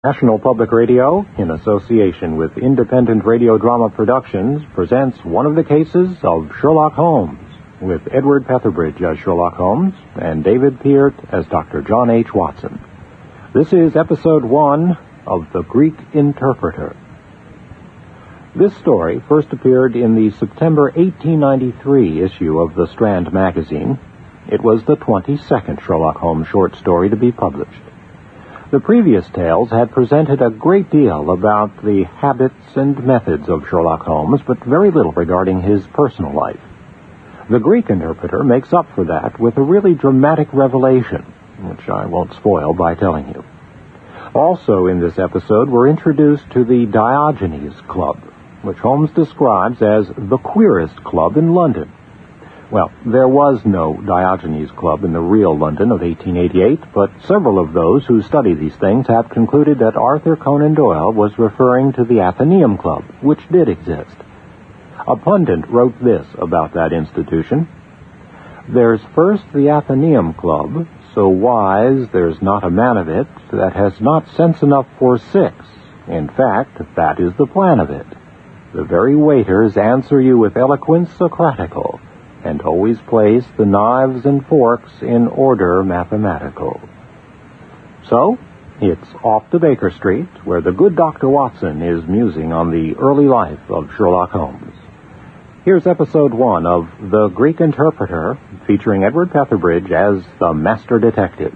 National Public Radio, in association with Independent Radio Drama Productions, presents one of the cases of Sherlock Holmes, with Edward Petherbridge as Sherlock Holmes and David Peart as Dr. John H. Watson. This is Episode 1 of The Greek Interpreter. This story first appeared in the September 1893 issue of the Strand magazine. It was the 22nd Sherlock Holmes short story to be published. The previous tales had presented a great deal about the habits and methods of Sherlock Holmes, but very little regarding his personal life. The Greek Interpreter makes up for that with a really dramatic revelation, which I won't spoil by telling you. Also in this episode, we're introduced to the Diogenes Club, which Holmes describes as the queerest club in London. Well, there was no Diogenes Club in the real London of 1888, but several of those who study these things have concluded that Arthur Conan Doyle was referring to the Athenaeum Club, which did exist. A pundit wrote this about that institution: "There's first the Athenaeum Club, so wise there's not a man of it that has not sense enough for six. In fact, that is the plan of it. The very waiters answer you with eloquence Socratical, and always place the knives and forks in order mathematical." So, it's off to Baker Street, where the good Dr. Watson is musing on the early life of Sherlock Holmes. Here's Episode 1 of The Greek Interpreter, featuring Edward Petherbridge as the Master Detective.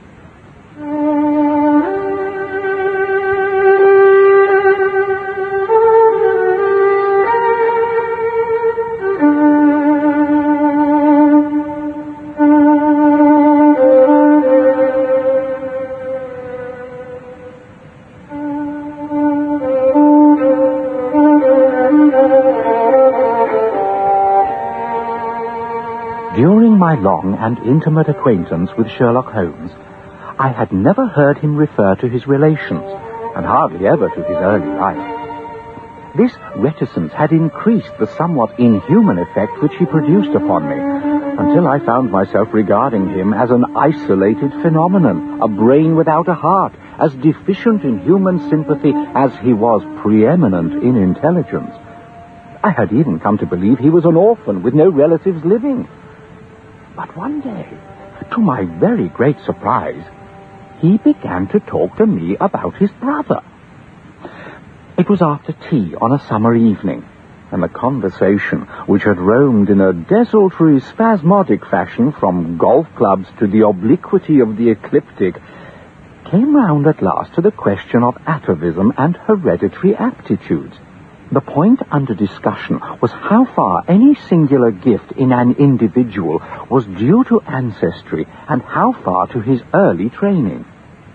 During my long and intimate acquaintance with Sherlock Holmes, I had never heard him refer to his relations, and hardly ever to his early life. This reticence had increased the somewhat inhuman effect which he produced upon me, until I found myself regarding him as an isolated phenomenon, a brain without a heart, as deficient in human sympathy as he was preeminent in intelligence. I had even come to believe he was an orphan with no relatives living. But one day, to my very great surprise, he began to talk to me about his brother. It was after tea on a summer evening, and the conversation, which had roamed in a desultory, spasmodic fashion from golf clubs to the obliquity of the ecliptic, came round at last to the question of atavism and hereditary aptitudes. The point under discussion was how far any singular gift in an individual was due to ancestry and how far to his early training.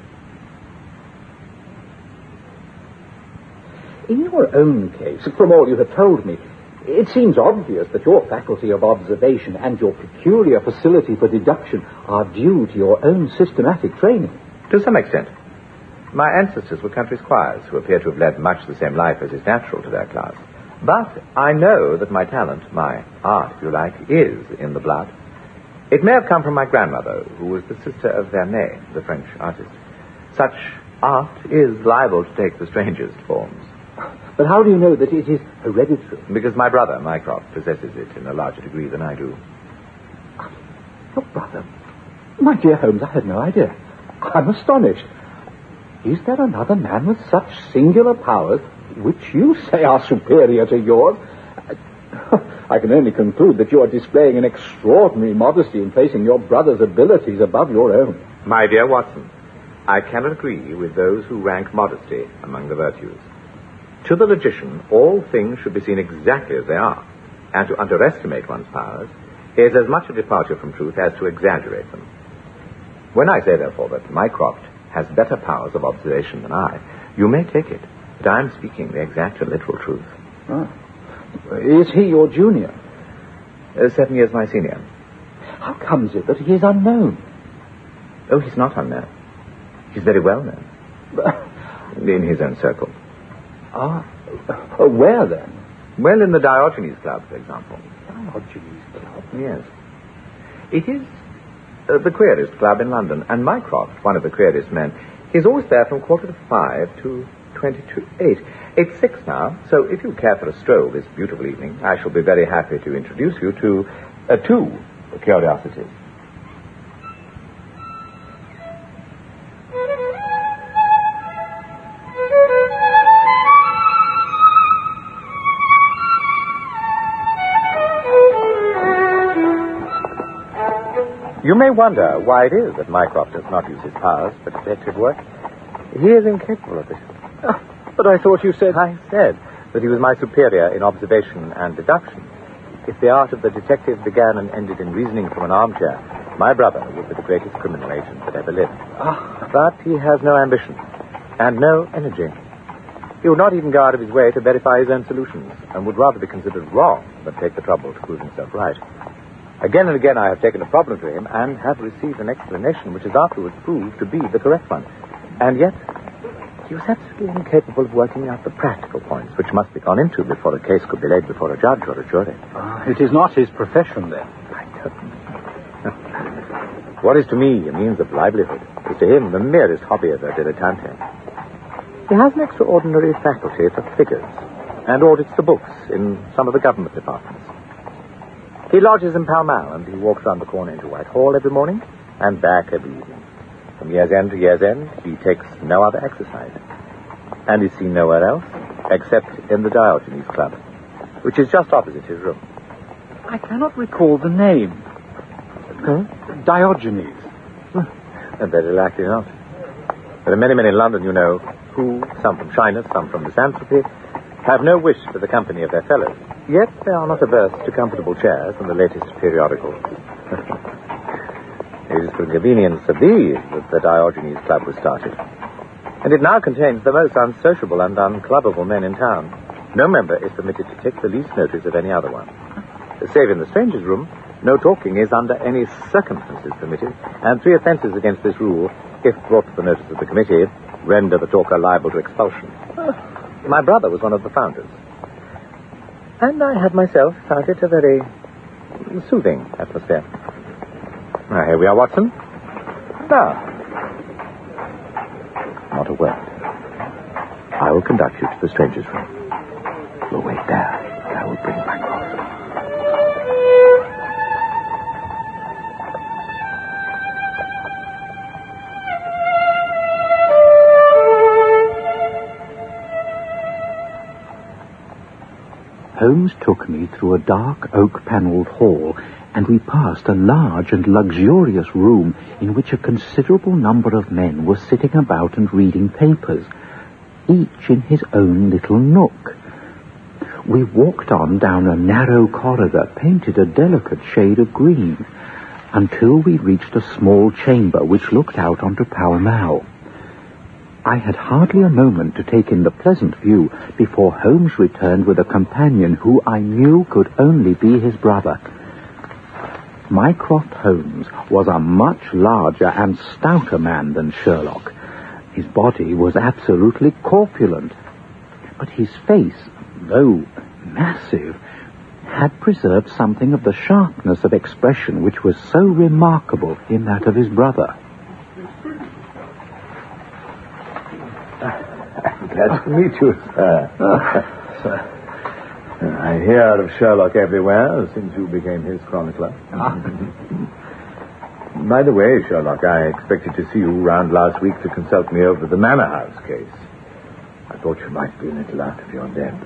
In your own case, from all you have told me, it seems obvious that your faculty of observation and your peculiar facility for deduction are due to your own systematic training. To some extent. My ancestors were country squires who appear to have led much the same life as is natural to their class. But I know that my talent, my art, if you like, is in the blood. It may have come from my grandmother, who was the sister of Vernet, the French artist. Such art is liable to take the strangest forms. But how do you know that it is hereditary? Because my brother, Mycroft, possesses it in a larger degree than I do. Your brother? My dear Holmes, I had no idea. I'm astonished. Is there another man with such singular powers, which you say are superior to yours? I can only conclude that you are displaying an extraordinary modesty in placing your brother's abilities above your own. My dear Watson, I cannot agree with those who rank modesty among the virtues. To the logician, all things should be seen exactly as they are, and to underestimate one's powers is as much a departure from truth as to exaggerate them. When I say, therefore, that Mycroft has better powers of observation than I, you may take it that I am speaking the exact and literal truth. Ah. Is he your junior? 7 years my senior. How comes it that he is unknown? Oh, he's not unknown. He's very well known. In his own circle. Ah. Where, then? Well, in the Diogenes Club, for example. Diogenes Club? Yes. It is the queerest club in London, and Mycroft, one of the queerest men, He's always there from 5:15 to 8. It's 6 now, so if you care for a stroll this beautiful evening, I shall be very happy to introduce you to 2 curiosities. You may wonder why it is that Mycroft does not use his powers for detective work. He is incapable of it. But I thought you said... I said that he was my superior in observation and deduction. If the art of the detective began and ended in reasoning from an armchair, my brother would be the greatest criminal agent that ever lived. But he has no ambition and no energy. He would not even go out of his way to verify his own solutions, and would rather be considered wrong than take the trouble to prove himself right. Again and again I have taken a problem to him and have received an explanation which has afterwards proved to be the correct one. And yet, he was absolutely incapable of working out the practical points which must be gone into before a case could be laid before a judge or a jury. It is not his profession, then. I don't know. What is to me a means of livelihood is to him the merest hobby of a dilettante. He has an extraordinary faculty for figures and audits the books in some of the government departments. He lodges in Pall Mall, and he walks round the corner into Whitehall every morning and back every evening. From year's end to year's end, he takes no other exercise. And is seen nowhere else except in the Diogenes Club, which is just opposite his room. I cannot recall the name. Huh? Diogenes. And very likely not. There are many men in London, you know, who, some from shyness, some from misanthropy, have no wish for the company of their fellows. Yet they are not averse to comfortable chairs and the latest periodicals. It is for the convenience of these that the Diogenes Club was started. And it now contains the most unsociable and unclubbable men in town. No member is permitted to take the least notice of any other one. Save in the strangers' room, no talking is under any circumstances permitted, and 3 offences against this rule, if brought to the notice of the committee, render the talker liable to expulsion. My brother was one of the founders. And I have myself found it a very soothing atmosphere. Now, here we are, Watson. Now, not a word. I will conduct you to the stranger's room. We'll wait there. I will bring my cross. Holmes took me through a dark oak-panelled hall, and we passed a large and luxurious room in which a considerable number of men were sitting about and reading papers, each in his own little nook. We walked on down a narrow corridor painted a delicate shade of green, until we reached a small chamber which looked out onto Pall Mall. I had hardly a moment to take in the pleasant view before Holmes returned with a companion who I knew could only be his brother. Mycroft Holmes was a much larger and stouter man than Sherlock. His body was absolutely corpulent, but his face, though massive, had preserved something of the sharpness of expression which was so remarkable in that of his brother. Glad to meet you, sir. I hear of Sherlock everywhere since you became his chronicler. By the way, Sherlock, I expected to see you round last week to consult me over the Manor House case. I thought you might be a little out of your depth.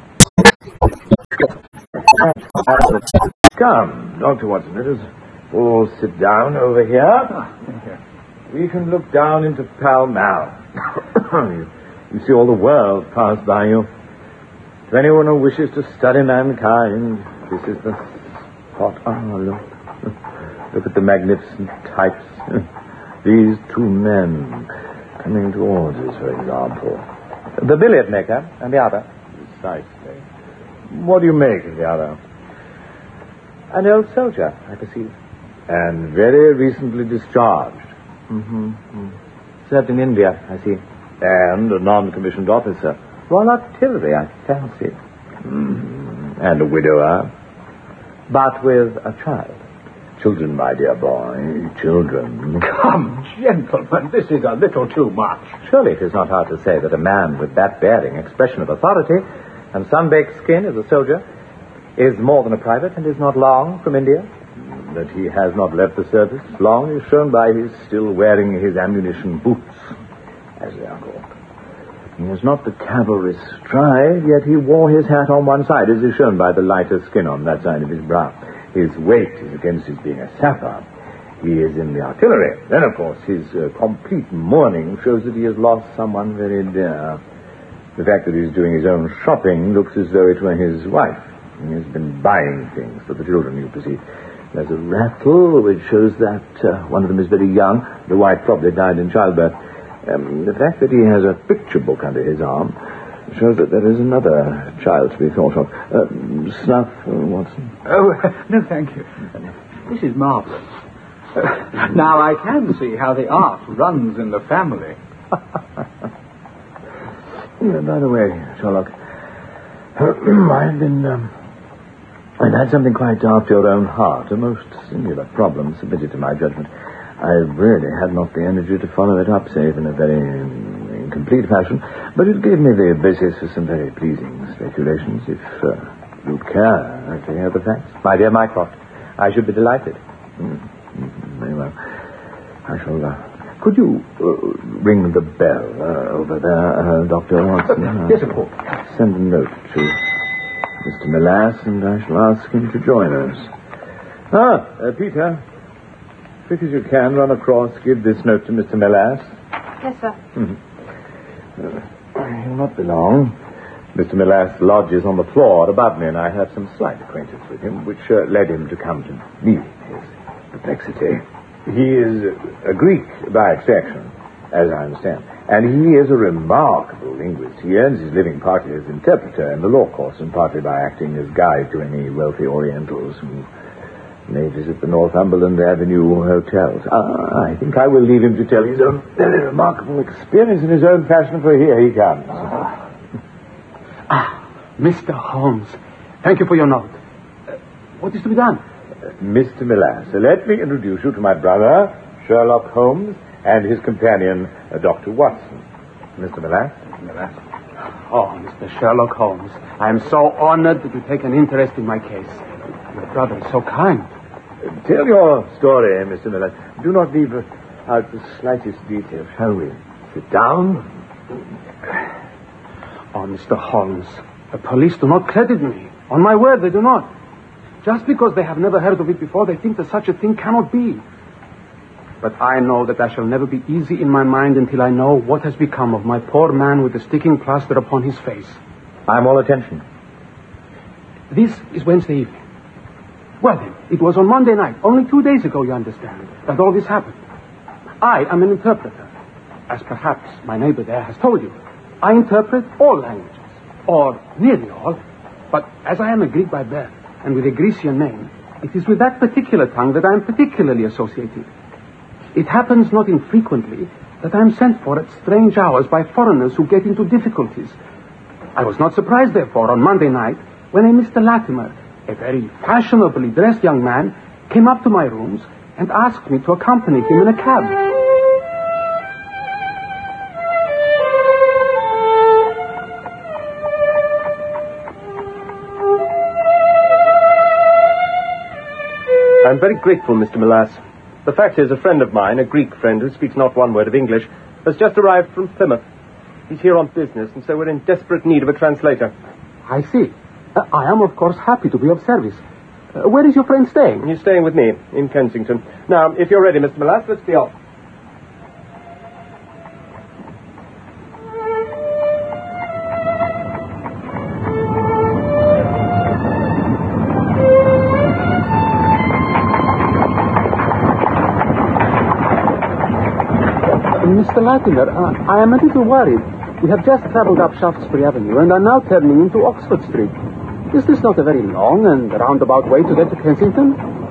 Come, Dr. Watson, let us all sit down over here. We can look down into Pall Mall. You see all the world pass by you. To anyone who wishes to study mankind, this is the spot. Look. Look at the magnificent types. These 2 men coming towards us, for example. The billiard maker and the other. Precisely. What do you make of the other? An old soldier, I perceive. And very recently discharged. Served in India, I see. And a non-commissioned officer. Royal Artillery, I fancy. And a widower. But with a child. Children, my dear boy, children. Come, gentlemen, this is a little too much. Surely it is not hard to say that a man with that bearing, expression of authority, and sun-baked skin as a soldier is more than a private and is not long from India. That he has not left the service long is shown by his still wearing his ammunition boots, as they are called. He has not the cavalry stride, yet he wore his hat on one side, as is shown by the lighter skin on that side of his brow. His weight is against his being a sapper. He is in the artillery. Then, of course, his complete mourning shows that he has lost someone very dear. The fact that he's doing his own shopping looks as though it were his wife. He has been buying things for the children, you perceive. There's a rattle which shows that one of them is very young. The wife probably died in childbirth. The fact that he has a picture book under his arm shows that there is another child to be thought of. Snuff, Watson? Oh, no, thank you. This is marvelous. Now I can see how the art runs in the family. By the way, Sherlock, I've had something quite after your own heart, a most singular problem submitted to my judgment. I really had not the energy to follow it up, save in a very incomplete fashion, but it gave me the basis for some very pleasing speculations, if you care to hear the facts. My dear Mycroft, I should be delighted. Very well. I shall... could you ring the bell over there, Dr. Watson? Yes, of course. Send a note to Mr. Melasse, and I shall ask him to join us. Peter, quick as you can, run across, give this note to Mr. Melasse. Yes, sir. He'll not be long. Mr. Melasse lodges on the floor above me, and I have some slight acquaintance with him, which led him to come to me in his perplexity. He is a Greek by extraction, as I understand, and he is a remarkable linguist. He earns his living partly as interpreter in the law course and partly by acting as guide to any wealthy Orientals who may visit the Northumberland Avenue hotels. I think I will leave him to tell his own very remarkable experience in his own fashion, for here he comes. Mr. Holmes, thank you for your note. What is to be done? Mr. Melasse, let me introduce you to my brother, Sherlock Holmes, and his companion, Dr. Watson. Mr. Melasse? Oh, Mr. Sherlock Holmes, I am so honored that you take an interest in my case. Your brother is so kind. Tell your story, Mr. Melasse. Do not leave out the slightest detail, shall we? Sit down. Oh, Mr. Holmes, the police do not credit me. On my word, they do not. Just because they have never heard of it before, they think that such a thing cannot be. But I know that I shall never be easy in my mind until I know what has become of my poor man with the sticking plaster upon his face. I'm all attention. This is Wednesday evening. Well, then, it was on Monday night, only 2 days ago, you understand, that all this happened. I am an interpreter. As perhaps my neighbor there has told you, I interpret all languages, or nearly all. But as I am a Greek by birth, and with a Grecian name, it is with that particular tongue that I am particularly associated. It happens not infrequently that I am sent for at strange hours by foreigners who get into difficulties. I was not surprised, therefore, on Monday night, when a Mr. Latimer, a very fashionably dressed young man, came up to my rooms and asked me to accompany him in a cab. I'm very grateful, Mr. Melasse. The fact is, a friend of mine, a Greek friend who speaks not one word of English, has just arrived from Plymouth. He's here on business, and so we're in desperate need of a translator. I see. I am, of course, happy to be of service. Where is your friend staying? He's staying with me in Kensington. Now, if you're ready, Mr. Melasse, let's be off. Mr. Latimer, I am a little worried. We have just traveled up Shaftesbury Avenue and are now turning into Oxford Street. Is this not a very long and roundabout way to get to Kensington?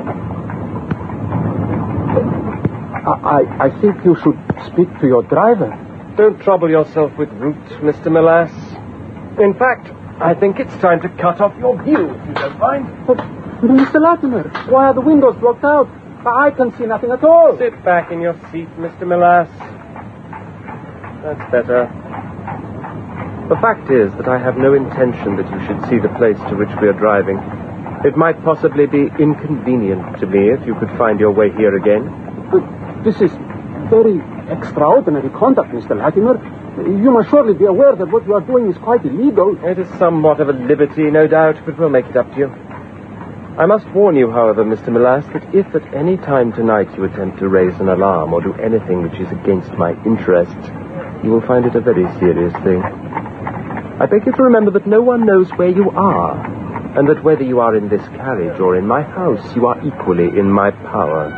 I think you should speak to your driver. Don't trouble yourself with route, Mr. Melasse. In fact, I think it's time to cut off your view, if you don't mind. But Mr. Latimer, why are the windows blocked out? I can see nothing at all. Sit back in your seat, Mr. Milas. That's better. The fact is that I have no intention that you should see the place to which we are driving. It might possibly be inconvenient to me if you could find your way here again. But this is very extraordinary conduct, Mr. Latimer. You must surely be aware that what you are doing is quite illegal. It is somewhat of a liberty, no doubt, but we'll make it up to you. I must warn you, however, Mr. Milas, that if at any time tonight you attempt to raise an alarm or do anything which is against my interests, you will find it a very serious thing. I beg you to remember that no one knows where you are, and that whether you are in this carriage or in my house, you are equally in my power.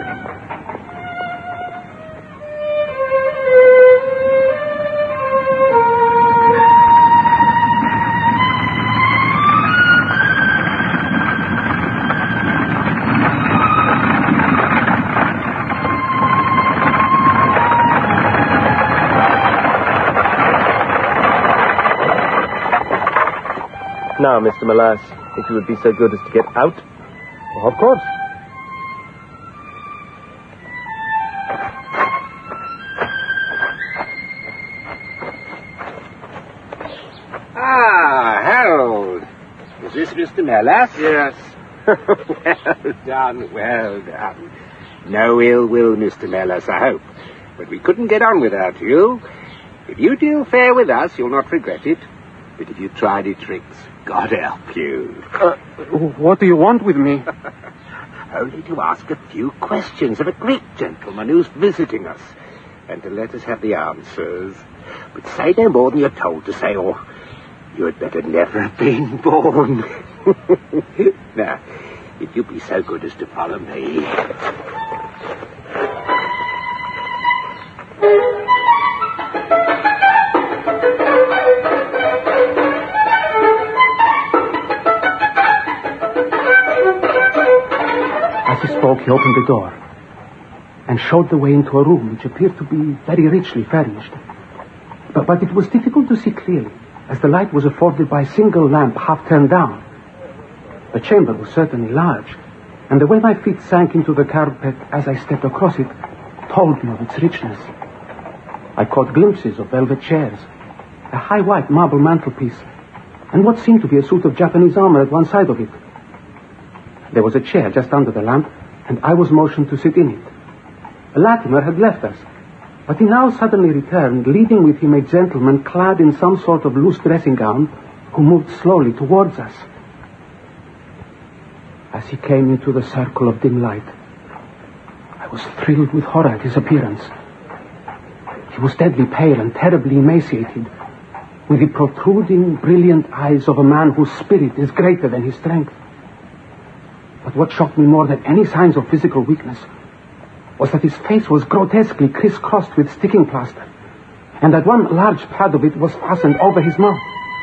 Now, Mr. Milas, if you would be so good as to get out. Oh, of course. Ah, Harold. Is this Mr. Milas? Yes. Well done. No ill will, Mr. Milas, I hope. But we couldn't get on without you. If you deal fair with us, you'll not regret it. But if you try any tricks, God help you. What do you want with me? Only to ask a few questions of a Greek gentleman who's visiting us, and to let us have the answers. But say no more than you're told to say, or you had better never have been born. Now, if you'd be so good as to follow me. As he spoke, he opened the door and showed the way into a room which appeared to be very richly furnished. But it was difficult to see clearly, as the light was afforded by a single lamp half turned down. The chamber was certainly large, and the way my feet sank into the carpet as I stepped across it told me of its richness. I caught glimpses of velvet chairs, a high white marble mantelpiece, and what seemed to be a suit of Japanese armor at one side of it. There was a chair just under the lamp, and I was motioned to sit in it. Latimer had left us, but he now suddenly returned, leading with him a gentleman clad in some sort of loose dressing gown, who moved slowly towards us. As he came into the circle of dim light, I was thrilled with horror at his appearance. He was deadly pale and terribly emaciated, with the protruding, brilliant eyes of a man whose spirit is greater than his strength. But what shocked me more than any signs of physical weakness was that his face was grotesquely crisscrossed with sticking plaster, and that one large pad of it was fastened over his mouth.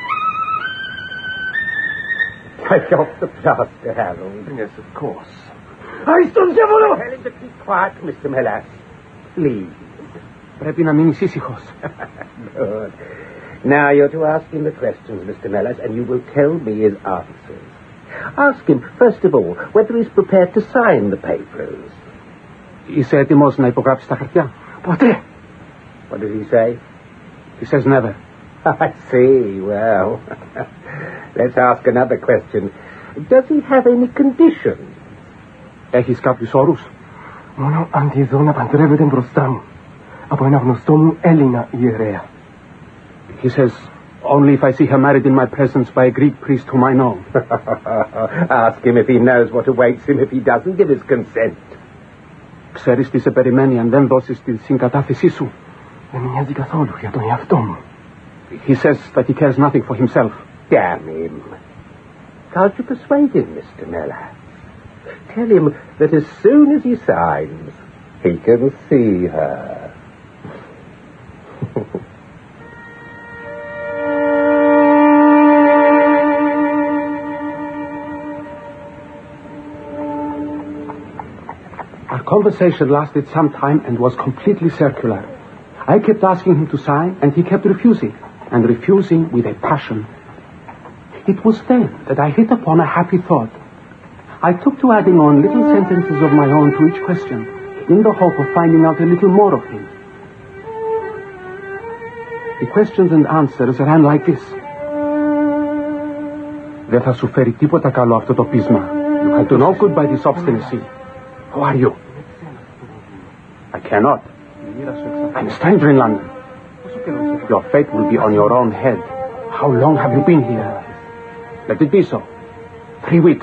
Take off the plaster, Harold. Yes, of course. I still devil. Tell him to keep quiet, Mr. Milas. Please. Πρέπει να μείνεις ήσυχος. Good. Now you're to ask him the questions, Mr. Milas, and you will tell me his answers. Ask him, first of all, whether he's prepared to sign the papers. Είσαι έτοιμος να υπογράψεις τα χαρτιά? Ποτέ. What did he say? He says never. I see. Well, let's ask another question. Does he have any conditions? Έχεις κάποιους όρους? Μόνο αν τη δω να παντρεύεται μπροστά μου από ένα γνωστό μου Έλληνα ιερέα. He says, only if I see her married in my presence by a Greek priest whom I know. Ask him if he knows what awaits him if he doesn't give his consent. Ξέρεις τι σε περιμένει αν δεν δώσεις τη συγκατάθεσή σου? Δεν με νοιάζει καθόλου για τον εαυτό μου. He says that he cares nothing for himself. Damn him. Can't you persuade him, Mr. Milas? Tell him that as soon as he signs, he can see her. Our conversation lasted some time and was completely circular. I kept asking him to sign, and he kept refusing, and refusing with a passion. It was then that I hit upon a happy thought. I took to adding on little sentences of my own to each question, in the hope of finding out a little more of him. The questions and answers ran like this. Δεν θα σου φέρει τίποτα καλό αυτό το πείσμα. I do no good by this obstinacy. Who are you? I cannot. I'm a stranger in London. Your fate will be on your own head. How long have you been here? Let it be so. 3 weeks.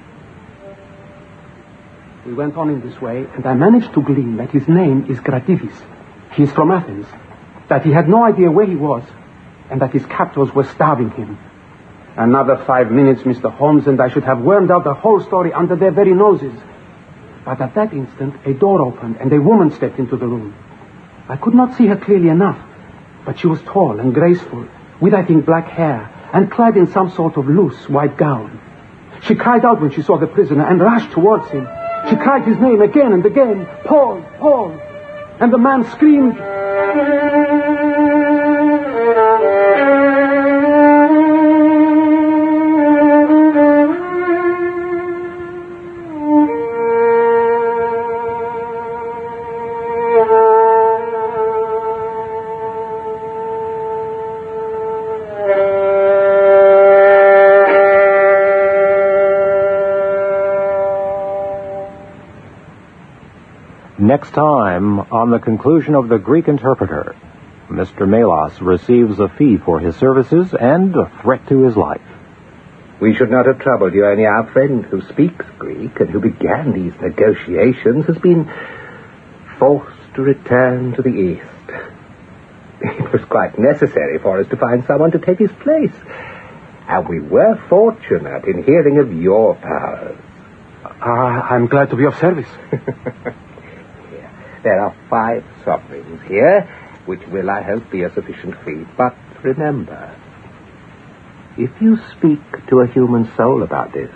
We went on in this way, and I managed to glean that his name is Grativis. He is from Athens. That he had no idea where he was, and that his captors were starving him. Another 5 minutes, Mr. Holmes, and I should have wormed out the whole story under their very noses. But at that instant, a door opened, and a woman stepped into the room. I could not see her clearly enough, but she was tall and graceful, with, I think, black hair, and clad in some sort of loose white gown. She cried out when she saw the prisoner and rushed towards him. She cried his name again and again, Paul, Paul, and the man screamed. Next time, on the conclusion of The Greek Interpreter, Mr. Melas receives a fee for his services and a threat to his life. We should not have troubled you, only our friend who speaks Greek and who began these negotiations has been forced to return to the East. It was quite necessary for us to find someone to take his place, and we were fortunate in hearing of your powers. I'm glad to be of service. There are 5 sovereigns here, which will, I hope, be a sufficient fee. But remember, if you speak to a human soul about this,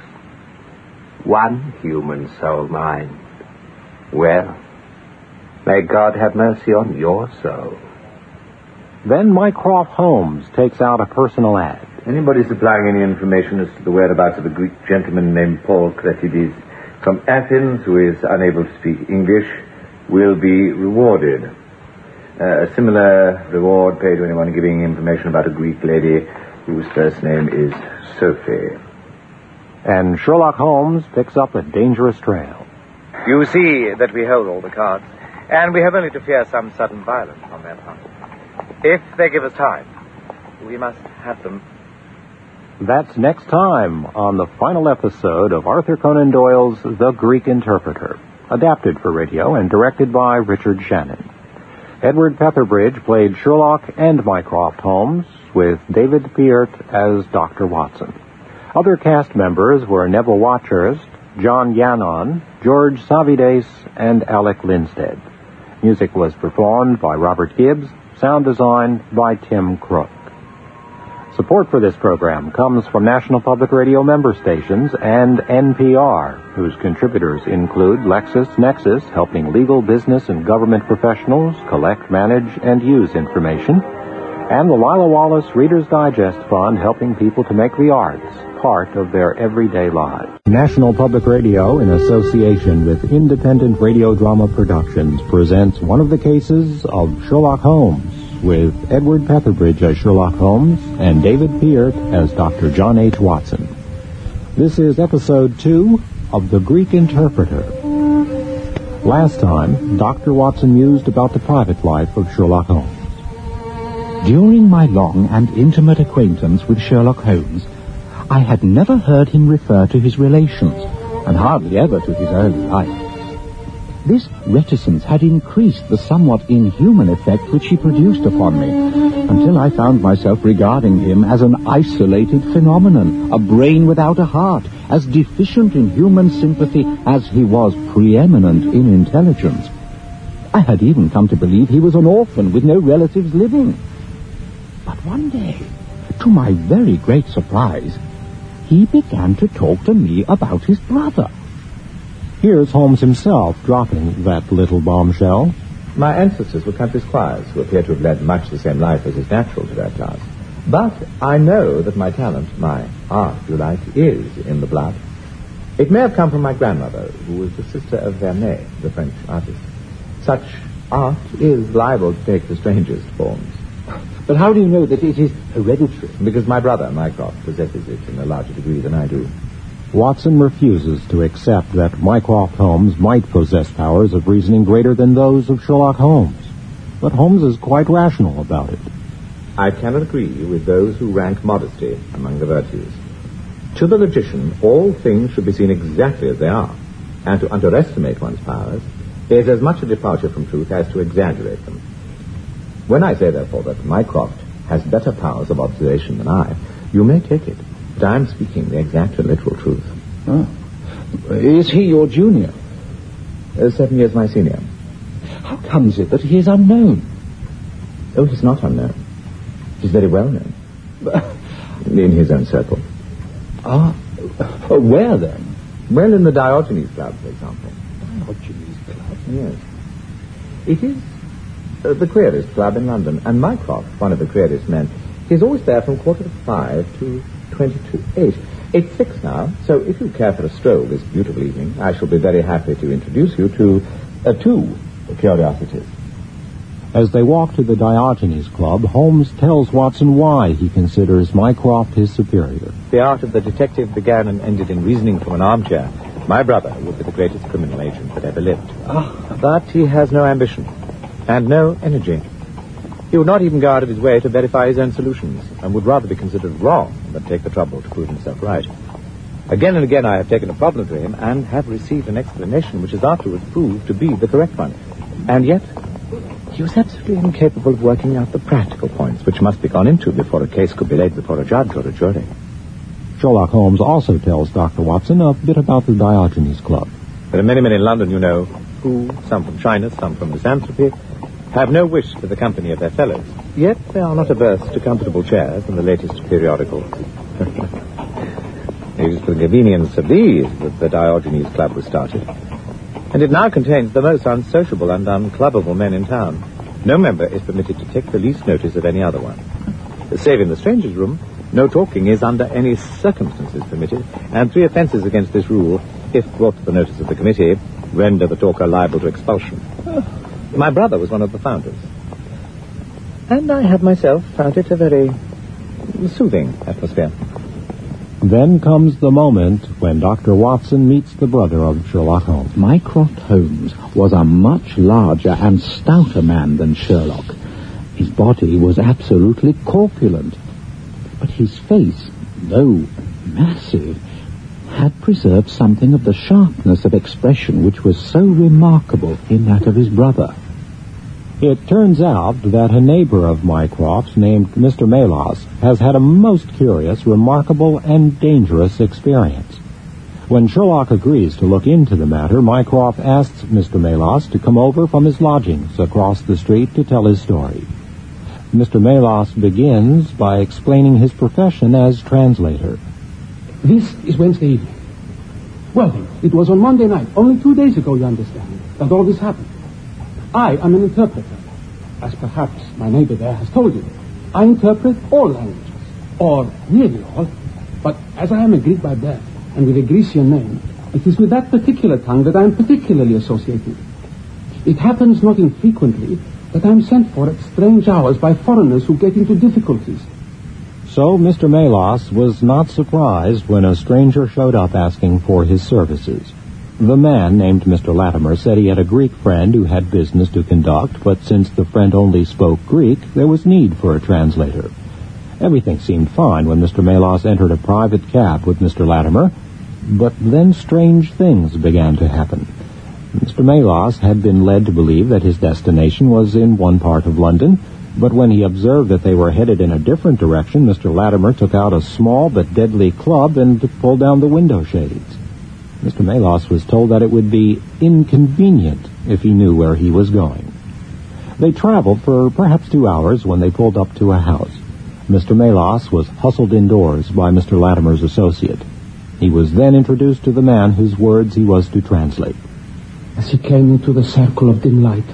one human soul mind, well, may God have mercy on your soul. Then Mycroft Holmes takes out a personal ad. Anybody supplying any information as to the whereabouts of a Greek gentleman named Paul Kretides from Athens who is unable to speak English will be rewarded. A similar reward paid to anyone giving information about a Greek lady whose first name is Sophie. And Sherlock Holmes picks up a dangerous trail. You see that we hold all the cards, and we have only to fear some sudden violence on their part. If they give us time, we must have them. That's next time on the final episode of Arthur Conan Doyle's The Greek Interpreter, adapted for radio and directed by Richard Shannon. Edward Petherbridge played Sherlock and Mycroft Holmes, with David Peart as Dr. Watson. Other cast members were Neville Watchurst, John Yannon, George Savides, and Alec Linstead. Music was performed by Robert Gibbs, sound design by Tim Crook. Support for this program comes from National Public Radio member stations and NPR, whose contributors include LexisNexis, helping legal, business, and government professionals collect, manage, and use information, and the Lila Wallace Reader's Digest Fund, helping people to make the arts part of their everyday lives. National Public Radio, in association with Independent Radio Drama Productions, presents one of the cases of Sherlock Holmes, with Edward Petherbridge as Sherlock Holmes and David Peart as Dr. John H. Watson. This is episode 2 of The Greek Interpreter. Last time, Dr. Watson mused about the private life of Sherlock Holmes. During my long and intimate acquaintance with Sherlock Holmes, I had never heard him refer to his relations, and hardly ever to his early life. This reticence had increased the somewhat inhuman effect which he produced upon me, until I found myself regarding him as an isolated phenomenon, a brain without a heart, as deficient in human sympathy as he was preeminent in intelligence. I had even come to believe he was an orphan with no relatives living. But one day, to my very great surprise, he began to talk to me about his brother. Here's Holmes himself dropping that little bombshell. My ancestors were country squires who appear to have led much the same life as is natural to their class. But I know that my talent, my art, if you like, is in the blood. It may have come from my grandmother, who was the sister of Vernet, the French artist. Such art is liable to take the strangest forms. But how do you know that it is hereditary? Because my brother, Mycroft, possesses it in a larger degree than I do. Watson refuses to accept that Mycroft Holmes might possess powers of reasoning greater than those of Sherlock Holmes. But Holmes is quite rational about it. I cannot agree with those who rank modesty among the virtues. To the logician, all things should be seen exactly as they are, and to underestimate one's powers is as much a departure from truth as to exaggerate them. When I say, therefore, that Mycroft has better powers of observation than I, you may take it that I am speaking the exact and literal truth. Oh. Is he your junior? 7 years my senior. How comes it that he is unknown? Oh, he's not unknown. He's very well known. In his own circle. Where then? Well, in the Diogenes Club, for example. Diogenes Club? Yes. It is the queerest club in London, and Mycroft, one of the queerest men, is always there from 4:45 to 8. It's 6 now, so if you care for a stroll this beautiful evening, I shall be very happy to introduce you to 2 curiosities. As they walk to the Diogenes Club, Holmes tells Watson why he considers Mycroft his superior. The art of the detective began and ended in reasoning from an armchair. My brother would be the greatest criminal agent that ever lived. But he has no ambition and no energy. He would not even go out of his way to verify his own solutions, and would rather be considered wrong than take the trouble to prove himself right. Again and again I have taken a problem to him and have received an explanation which has afterwards proved to be the correct one. And yet, he was absolutely incapable of working out the practical points which must be gone into before a case could be laid before a judge or a jury. Sherlock Holmes also tells Dr. Watson a bit about the Diogenes Club. There are many men in London, you know, who, some from shyness, some from misanthropy, have no wish for the company of their fellows. Yet they are not averse to comfortable chairs and the latest periodicals. It is for the convenience of these that the Diogenes Club was started. And it now contains the most unsociable and unclubbable men in town. No member is permitted to take the least notice of any other one. Save in the strangers' room, no talking is under any circumstances permitted, and 3 offences against this rule, if brought to the notice of the committee, render the talker liable to expulsion. My brother was one of the founders. And I have myself found it a very soothing atmosphere. Then comes the moment when Dr. Watson meets the brother of Sherlock Holmes. Mycroft Holmes was a much larger and stouter man than Sherlock. His body was absolutely corpulent, but his face, though massive, had preserved something of the sharpness of expression which was so remarkable in that of his brother. It turns out that a neighbor of Mycroft's named Mr. Melas has had a most curious, remarkable, and dangerous experience. When Sherlock agrees to look into the matter, Mycroft asks Mr. Melas to come over from his lodgings across the street to tell his story. Mr. Melas begins by explaining his profession as translator. This is Wednesday evening. Well, then, it was on Monday night, only 2 days ago, you understand, that all this happened. I am an interpreter. As perhaps my neighbor there has told you, I interpret all languages, or nearly all, but as I am a Greek by birth, and with a Grecian name, it is with that particular tongue that I am particularly associated. It happens not infrequently that I am sent for at strange hours by foreigners who get into difficulties. So Mr. Melas was not surprised when a stranger showed up asking for his services. The man, named Mr. Latimer, said he had a Greek friend who had business to conduct, but since the friend only spoke Greek, there was need for a translator. Everything seemed fine when Mr. Melas entered a private cab with Mr. Latimer, but then strange things began to happen. Mr. Melas had been led to believe that his destination was in one part of London, but when he observed that they were headed in a different direction, Mr. Latimer took out a small but deadly club and pulled down the window shades. Mr. Melas was told that it would be inconvenient if he knew where he was going. They traveled for perhaps 2 hours when they pulled up to a house. Mr. Melas was hustled indoors by Mr. Latimer's associate. He was then introduced to the man whose words he was to translate. As he came into the circle of dim light,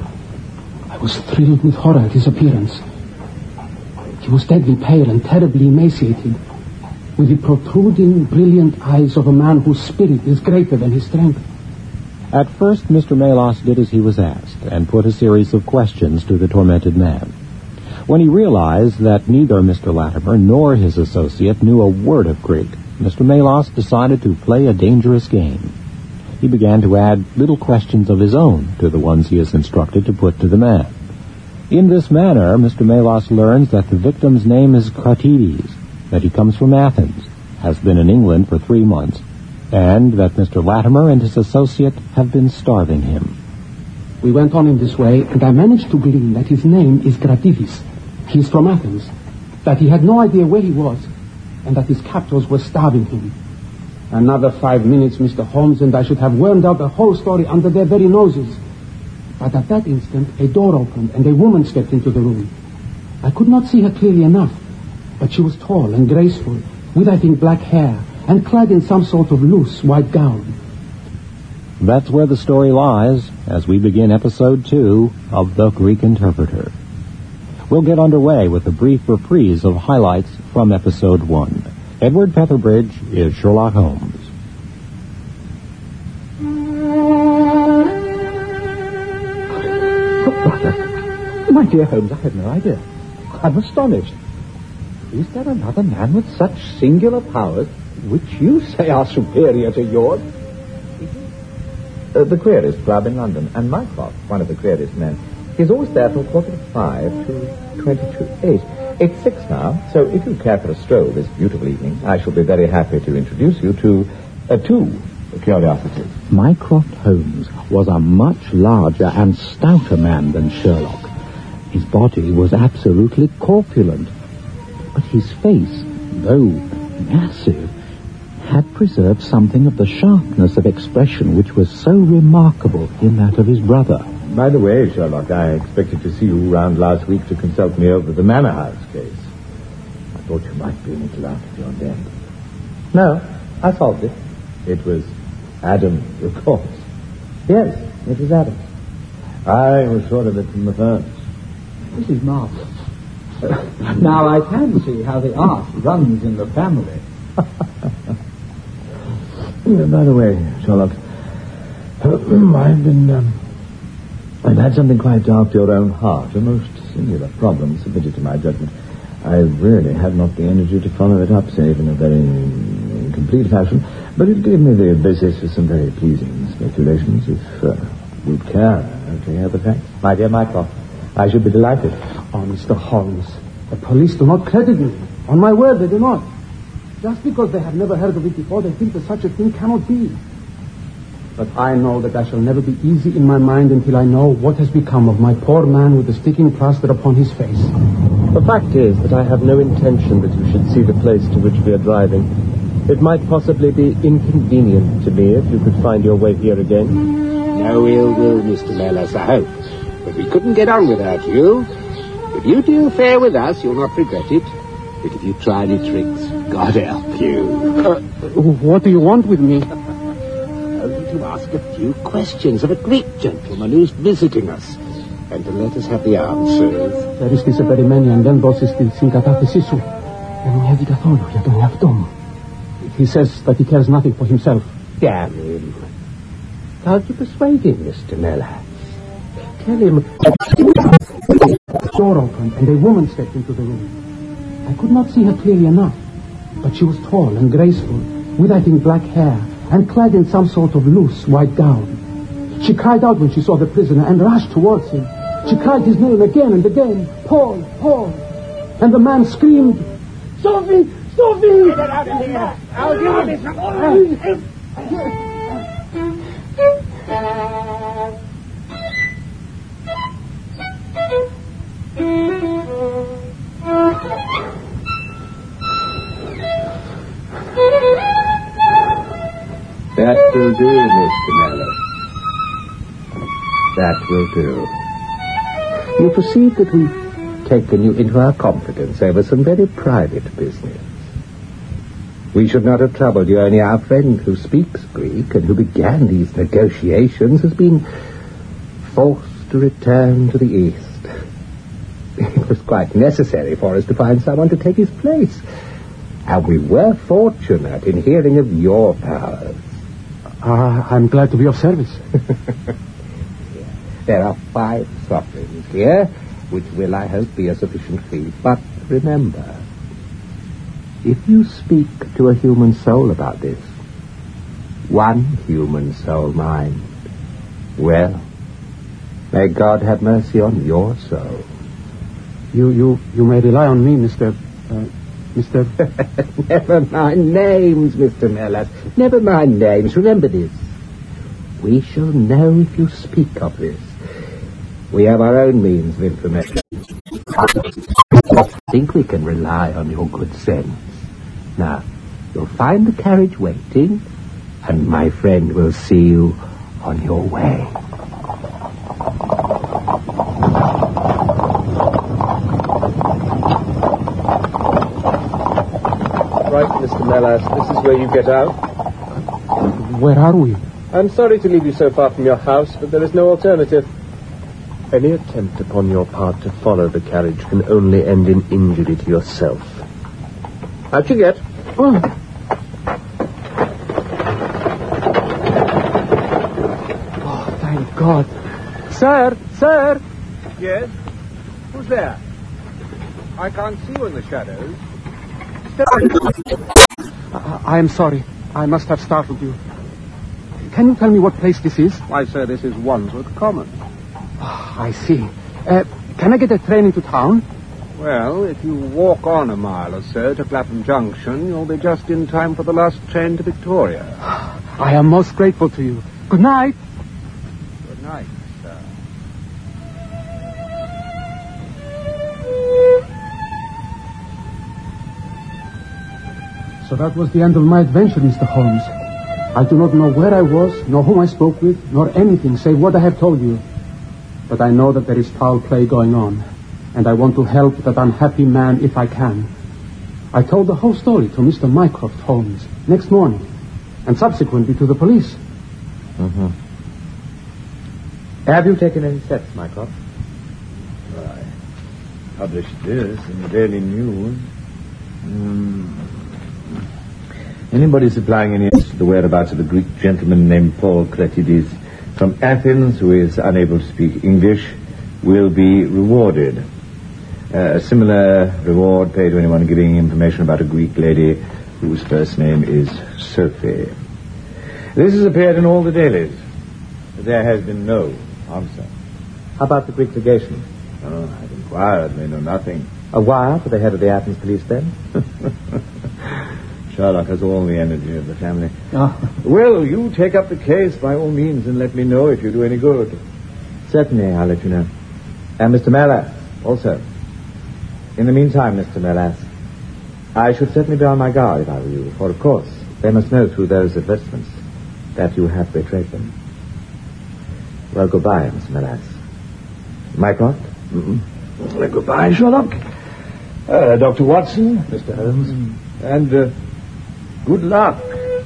I was thrilled with horror at his appearance. He was deadly pale and terribly emaciated. with the protruding, brilliant eyes of a man whose spirit is greater than his strength. At first, Mr. Melas did as he was asked and put a series of questions to the tormented man. When he realized that neither Mr. Latimer nor his associate knew a word of Greek, Mr. Melas decided to play a dangerous game. He began to add little questions of his own to the ones he is instructed to put to the man. In this manner, Mr. Melas learns that the victim's name is Kratides, that he comes from Athens, has been in England for 3 months, and that Mr. Latimer and his associate have been starving him. We went on in this way, and I managed to glean that his name is Kratides. He is from Athens, that he had no idea where he was, and that his captors were starving him. Another 5 minutes, Mr. Holmes, and I should have wormed out the whole story under their very noses. But at that instant, a door opened, and a woman stepped into the room. I could not see her clearly enough, but she was tall and graceful, with, I think, black hair, and clad in some sort of loose white gown. That's where the story lies as we begin episode 2 of The Greek Interpreter. We'll get underway with a brief reprise of highlights from episode 1. Edward Petherbridge is Sherlock Holmes. My dear Holmes, I had no idea. I'm astonished. Is there another man with such singular powers, which you say are superior to yours? The Querist Club in London, and Mycroft, one of the Querist men. He's always there from 4:45 to 22:08. It's 6 now, so if you care for a stroll this beautiful evening, I shall be very happy to introduce you to 2 curiosities. Mycroft Holmes was a much larger and stouter man than Sherlock. His body was absolutely corpulent, but his face, though massive, had preserved something of the sharpness of expression which was so remarkable in that of his brother. By the way, Sherlock, I expected to see you round last week to consult me over the Manor House case. I thought you might be a little out of your depth. No, I solved it. It was Adams, of course. Yes, it was Adams. I was sure of it from the first. This is marvelous. Now I can see how the art runs in the family. By the way, Sherlock, I've had something quite after your own heart, a most singular problem submitted to my judgment. I really have not the energy to follow it up, save in a very incomplete fashion, but it gave me the basis for some very pleasing speculations, if you'd care to hear the facts. My dear Mycroft, I should be delighted. Oh, Mr. Holmes, the police do not credit me. On my word, they do not. Just because they have never heard of it before, they think that such a thing cannot be. But I know that I shall never be easy in my mind until I know what has become of my poor man with the sticking plaster upon his face. The fact is that I have no intention that you should see the place to which we are driving. It might possibly be inconvenient to me if you could find your way here again. No ill will, Mr. Melas, I hope. But we couldn't get on without you. If you deal fair with us, you'll not regret it. But if you try any tricks, God help you. What do you want with me? Only to ask a few questions of a Greek gentleman who's visiting us, and to let us have the answers. There is this very many, and then bosses the synkatafisisu. He says that he cares nothing for himself. Damn him. How'd you persuade him, Mr. Melas? Tell him... The door opened, and a woman stepped into the room. I could not see her clearly enough, but she was tall and graceful, with, I think, black hair, and clad in some sort of loose white gown. She cried out when she saw the prisoner and rushed towards him. She cried his name again and again, Paul, Paul. And the man screamed, Sophie, Sophie! Get out of here! I'll do this! That will do, Mr. Melas. That will do. You perceive that we've taken you into our confidence over some very private business. We should not have troubled you, only our friend who speaks Greek and who began these negotiations has been forced to return to the East. It was quite necessary for us to find someone to take his place. And we were fortunate in hearing of your powers. I'm glad to be of service. There are 5 sovereigns here, which will, I hope, be a sufficient fee. But remember, if you speak to a human soul about this, one human soul mind, well, may God have mercy on your soul. You may rely on me, Mr. Never mind names, Mr. Melas. Never mind names. Remember this. We shall know if you speak of this. We have our own means of information. I think we can rely on your good sense. Now, you'll find the carriage waiting, and my friend will see you on your way. Right, Mr. Melas, this is where you get out. Where are we? I'm sorry to leave you so far from your house, but there is no alternative. Any attempt upon your part to follow the carriage can only end in injury to yourself. Out you get. Oh, thank God. Sir! Yes? Who's there? I can't see you in the shadows. I am sorry. I must have startled you. Can you tell me what place this is? Why, sir, this is Wandsworth Common. Oh, I see. Can I get a train into town? Well, if you walk on a mile or so to Clapham Junction, you'll be just in time for the last train to Victoria. I am most grateful to you. Good night. Good night, sir. So that was the end of my adventure, Mr. Holmes. I do not know where I was, nor whom I spoke with, nor anything save what I have told you. But I know that there is foul play going on, and I want to help that unhappy man if I can. I told the whole story to Mr. Mycroft Holmes next morning, and subsequently to the police. Mm-hmm. Have you taken any steps, Mycroft? I published this in the Daily News. Anybody supplying any answer to the whereabouts of a Greek gentleman named Paul Kretides from Athens who is unable to speak English will be rewarded. A similar reward paid to anyone giving information about a Greek lady whose first name is Sophie. This has appeared in all the dailies. But there has been no answer. How about the Greek legation? Oh, I've inquired. They know nothing. A wire for the head of the Athens police, then? Sherlock has all the energy of the family. Oh. Well, you take up the case by all means and let me know if you do any good. Certainly, I'll let you know. And Mr. Melas, also. In the meantime, Mr. Melas, I should certainly be on my guard if I were you, for, of course, they must know through those advertisements that you have betrayed them. Well, goodbye, Mr. Melas. Mycroft? Well, goodbye, Sherlock. Dr. Watson. Mr. Holmes? And good luck.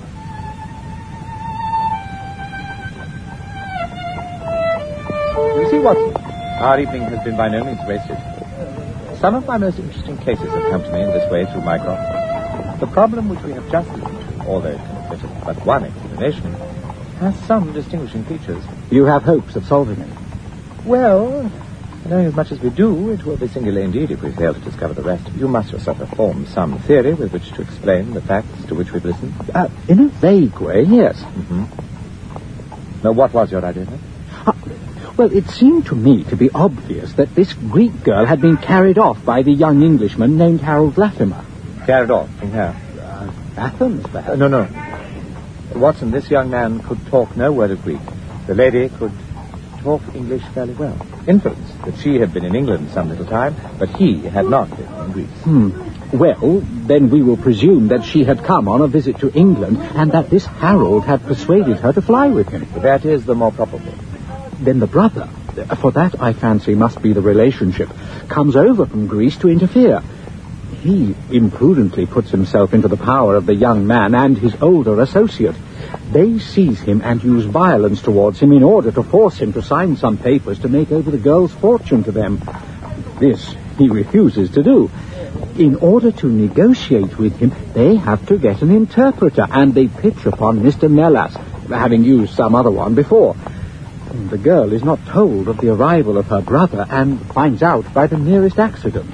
You see, Watson, our evening has been by no means wasted. Some of my most interesting cases have come to me in this way through Mycroft. The problem which we have just listened to, although it can fit of but one explanation, has some distinguishing features. You have hopes of solving it? Well, knowing as much as we do, it will be singular indeed if we fail to discover the rest. You must yourself have formed some theory with which to explain the facts to which we've listened. In a vague way, yes. Mm-hmm. Now, what was your idea, then? Well, it seemed to me to be obvious that this Greek girl had been carried off by the young Englishman named Harold Latimer. Carried off? From where? Athens, perhaps? No. Watson, this young man could talk no word of Greek. The lady could talk English fairly well. Inference that she had been in England some little time, but he had not been in Greece. Well, then we will presume that she had come on a visit to England and that this Harold had persuaded her to fly with him. That is the more probable. Then the brother, for that I fancy must be the relationship, comes over from Greece to interfere. He imprudently puts himself into the power of the young man and his older associate. They seize him and use violence towards him in order to force him to sign some papers to make over the girl's fortune to them. This he refuses to do. In order to negotiate with him, they have to get an interpreter, and they pitch upon Mr. Melas, having used some other one before. The girl is not told of the arrival of her brother and finds out by the merest accident.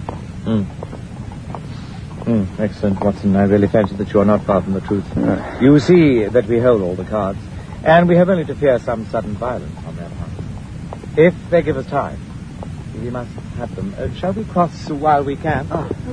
Excellent, Watson. I really fancy that you are not far from the truth. You see that we hold all the cards, and we have only to fear some sudden violence on their part. If they give us time, we must have them. Shall we cross while we can?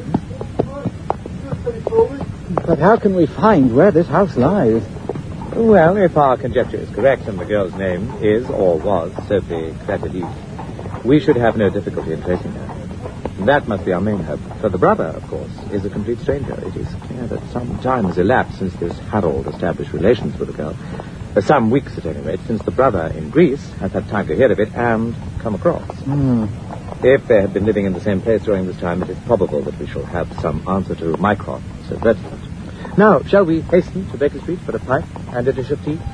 But how can we find where this house lies? Well, if our conjecture is correct and the girl's name is or was Sophie Clatterly, we should have no difficulty in tracing her. That must be our main hope. For the brother, of course, is a complete stranger. It is clear that some time has elapsed since this Harold established relations with the girl. Some weeks, at any rate, since the brother in Greece has had time to hear of it and come across. If they had been living in the same place during this time, it is probable that we shall have some answer to Mycroft's advertisement. Now, shall we hasten to Baker Street for a pipe and a dish of tea?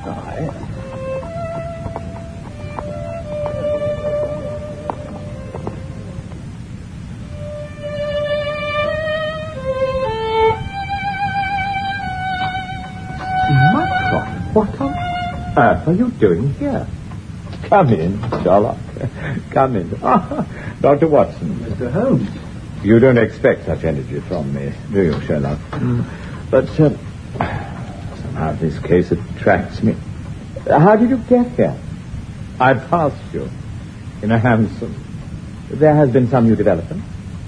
Mycroft, what on earth are you doing here? Come in, Sherlock. Come in. Dr. Watson. Mr. Holmes. You don't expect such energy from me, do you, Sherlock? But somehow this case attracts me. How did you get here? I passed you in a hansom. There has been some new development?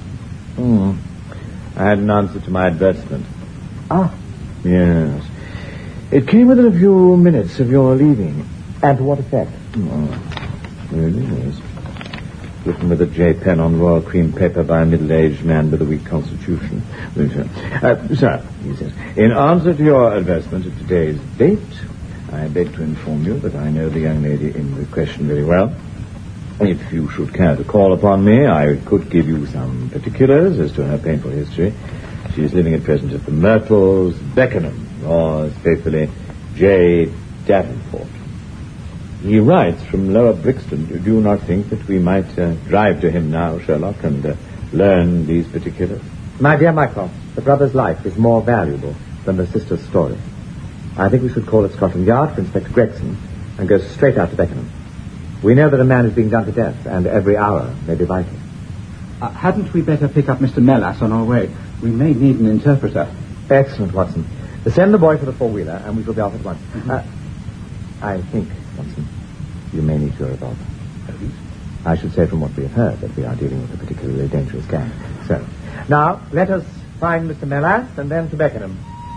I had an answer to my advertisement. Yes. It came within a few minutes of your leaving. And to what effect? Really, yes. Written with a J pen on royal cream paper by a middle-aged man with a weak constitution. Sir, he says, in answer to your advertisement of today's date, I beg to inform you that I know the young lady in question very well. If you should care to call upon me, I could give you some particulars as to her painful history. She is living at present at the Myrtles, Beckenham. Yours faithfully, J. Davenport. He writes from Lower Brixton. Do you not think that we might drive to him now, Sherlock, and learn these particulars? My dear Mycroft, the brother's life is more valuable than the sister's story. I think we should call at Scotland Yard for Inspector Gregson and go straight out to Beckenham. We know that a man is being done to death, and every hour may be vital. Hadn't we better pick up Mr. Melas on our way? We may need an interpreter. Excellent, Watson. Send the boy for the four-wheeler, and we shall be off at once. I think, Watson, you may need your revolver. I should say from what we have heard that we are dealing with a particularly dangerous gang. So, now, let us find Mr. Melas and then to Beckenham.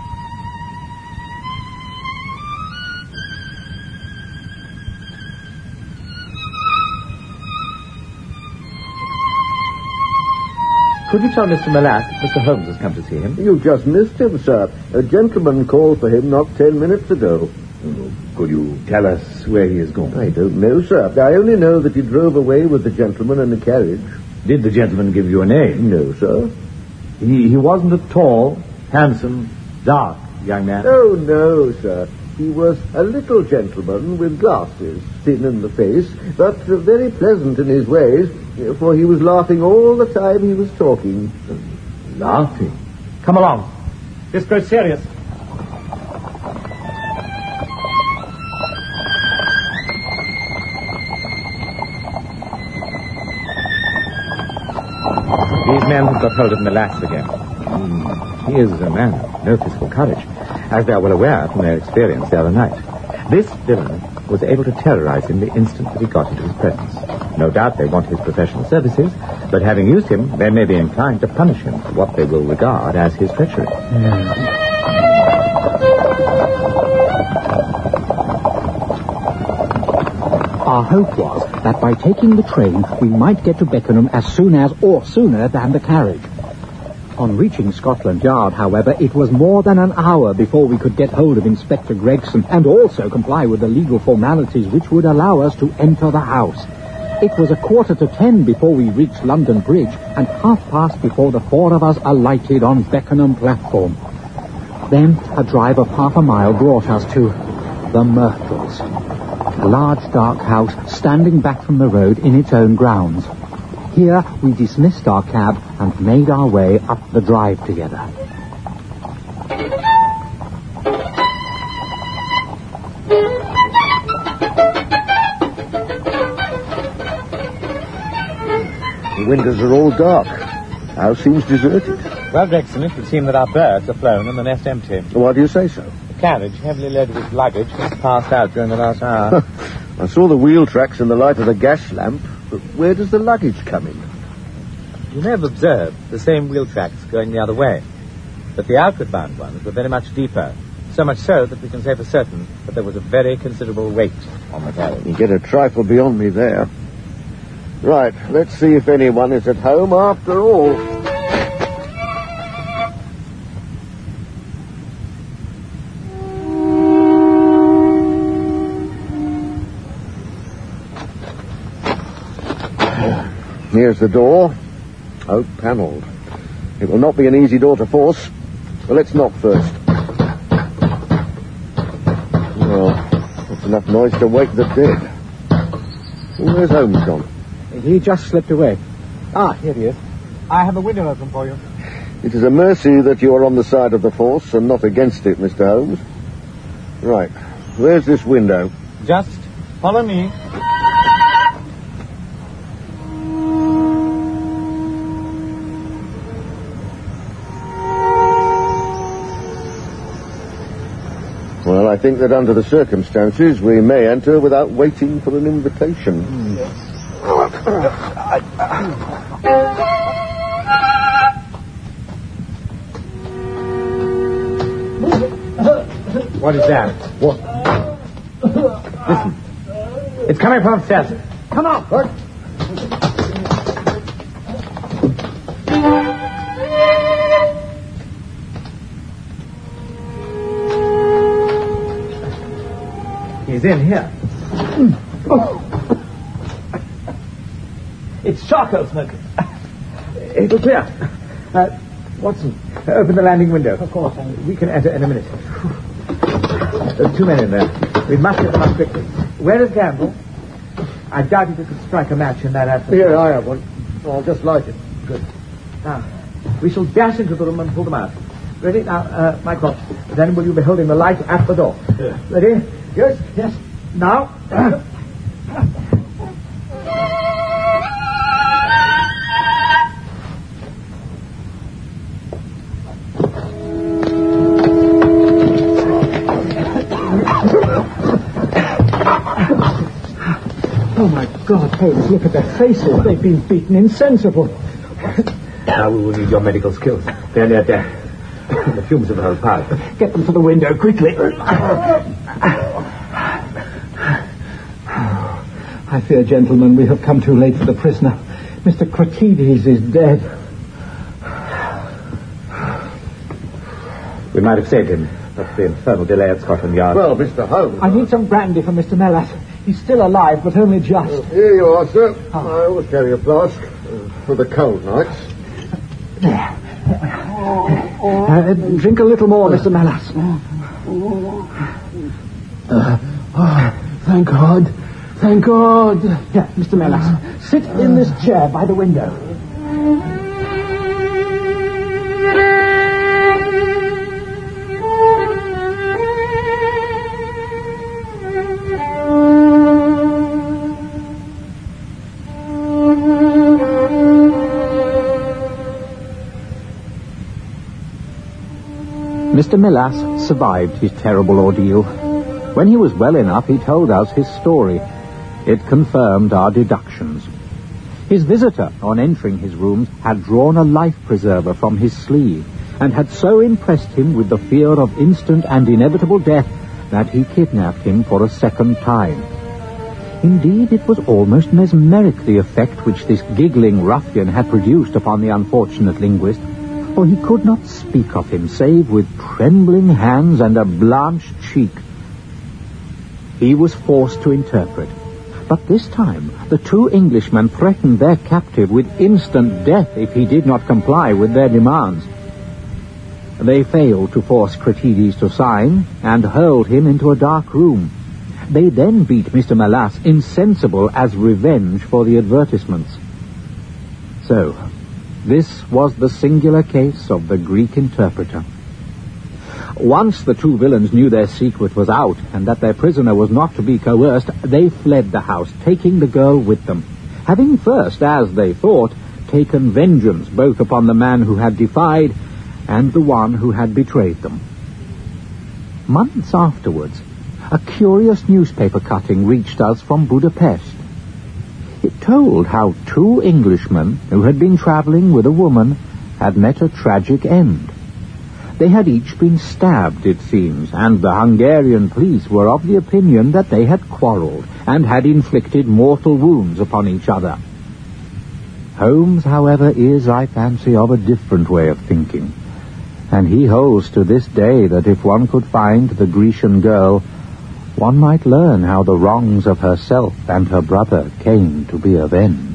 Could you tell Mr. Melas that Mr. Holmes has come to see him? You just missed him, sir. A gentleman called for him not 10 minutes ago. Could you tell us where he is going? I don't know, sir. I only know that he drove away with the gentleman in a carriage. Did the gentleman give you a name? No, sir. He wasn't a tall, handsome, dark young man? Oh, no, sir. He was a little gentleman with glasses, thin in the face, but very pleasant in his ways, for he was laughing all the time he was talking. Laughing? Come along. This grows serious. These men have got hold of Melas again. He is a man of no physical courage, as they are well aware from their experience the other night. This villain was able to terrorize him the instant that he got into his presence. No doubt they want his professional services, but having used him, they may be inclined to punish him for what they will regard as his treachery. Our hope was that by taking the train, we might get to Beckenham as soon as, or sooner than, the carriage. On reaching Scotland Yard, however, it was more than an hour before we could get hold of Inspector Gregson and also comply with the legal formalities which would allow us to enter the house. It was 9:45 before we reached London Bridge and 5:30 before the four of us alighted on Beckenham platform. Then a drive of half a mile brought us to the Myrtles, a large dark house standing back from the road in its own grounds. Here we dismissed our cab and made our way up the drive together. The windows are all dark. House seems deserted. Well, Gregson, it would seem that our birds are flown and the nest empty. Why do you say so? The carriage, heavily loaded with luggage, has passed out during the last hour. I saw the wheel tracks in the light of the gas lamp, but where does the luggage come in? You may have observed the same wheel tracks going the other way, but the outward-bound ones were very much deeper, so much so that we can say for certain that there was a very considerable weight on the carriage. You get a trifle beyond me there. Right, let's see if anyone is at home after all. Here's the door. Oak panelled. It will not be an easy door to force. Well, let's knock first. Well, that's enough noise to wake the dead. Where's Holmes gone? He just slipped away. Ah, here he is. I have a window open for you. It is a mercy that you are on the side of the force and not against it, Mr. Holmes. Right. Where's this window? Just follow me. Well, I think that under the circumstances we may enter without waiting for an invitation. What is that? What? Listen. It's coming from upstairs. Come on, Bert. He's in here. It's charcoal smoke. It'll clear. Watson, open the landing window. Of course. We can enter in a minute. There's 2 men in there. We must get them up quickly. Where is Gamble? I doubt if you could strike a match in that atmosphere. Here, I have one. I'll just light it. Good. Now, we shall dash into the room and pull them out. Ready? Now, Mycroft, then will you be holding the light at the door? Yeah. Ready? Yes. Yes. Now. Oh, my God, Holmes, look at their faces. They've been beaten insensible. Now we will need your medical skills. They're near death. The fumes of the whole pipe. Get them to the window, quickly. I fear, gentlemen, we have come too late for the prisoner. Mr. Cratides is dead. We might have saved him, but the infernal delay at Scotland Yard. Well, Mr. Holmes... I need some brandy for Mr. Melas. He's still alive, but only just. Here you are, sir. I always carry a flask for the cold nights. Drink a little more, Mr. Melas. Thank God. Thank God. Here, Mr. Melas, sit in this chair by the window. Mr. Melas survived his terrible ordeal. When he was well enough, he told us his story. It confirmed our deductions. His visitor, on entering his rooms, had drawn a life preserver from his sleeve and had so impressed him with the fear of instant and inevitable death that he kidnapped him for a second time. Indeed, it was almost mesmeric, the effect which this giggling ruffian had produced upon the unfortunate linguist, for he could not speak of him save with trembling hands and a blanched cheek. He was forced to interpret. But this time, the 2 Englishmen threatened their captive with instant death if he did not comply with their demands. They failed to force Cratides to sign and hurled him into a dark room. They then beat Mr. Melas insensible as revenge for the advertisements. So, this was the singular case of the Greek interpreter. Once the two villains knew their secret was out and that their prisoner was not to be coerced, they fled the house, taking the girl with them, having first, as they thought, taken vengeance both upon the man who had defied and the one who had betrayed them. Months afterwards, a curious newspaper cutting reached us from Budapest. It told how two Englishmen who had been travelling with a woman had met a tragic end. They had each been stabbed, it seems, and the Hungarian police were of the opinion that they had quarrelled and had inflicted mortal wounds upon each other. Holmes, however, is, I fancy, of a different way of thinking, and he holds to this day that if one could find the Grecian girl, one might learn how the wrongs of herself and her brother came to be avenged.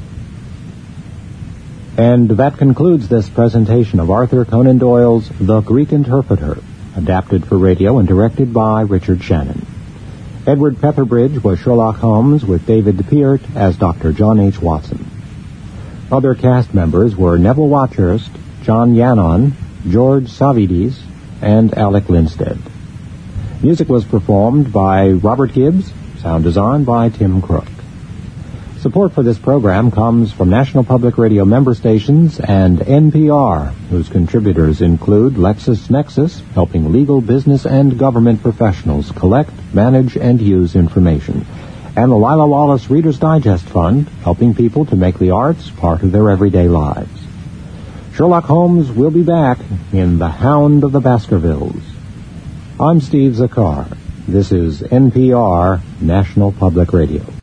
And that concludes this presentation of Arthur Conan Doyle's The Greek Interpreter, adapted for radio and directed by Richard Shannon. Edward Petherbridge was Sherlock Holmes, with David Peart as Dr. John H. Watson. Other cast members were Neville Watchurst, John Yannon, George Savidis, and Alec Lindstedt. Music was performed by Robert Gibbs, sound design by Tim Crook. Support for this program comes from National Public Radio member stations and NPR, whose contributors include LexisNexis, helping legal, business, and government professionals collect, manage, and use information, and the Lila Wallace Reader's Digest Fund, helping people to make the arts part of their everyday lives. Sherlock Holmes will be back in The Hound of the Baskervilles. I'm Steve Zakar. This is NPR, National Public Radio.